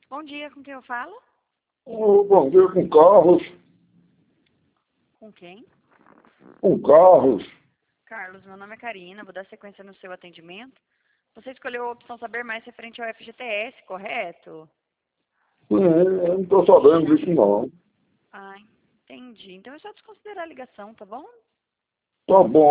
Bom dia, com quem eu falo? Bom dia, com Carlos. Com quem? Com Carlos. Carlos, meu nome é Karina, vou dar sequência no seu atendimento. Você escolheu a opção saber mais referente ao FGTS, correto? Eu não estou sabendo disso, não. Ah, entendi. Então é só desconsiderar a ligação, tá bom? Tá bom.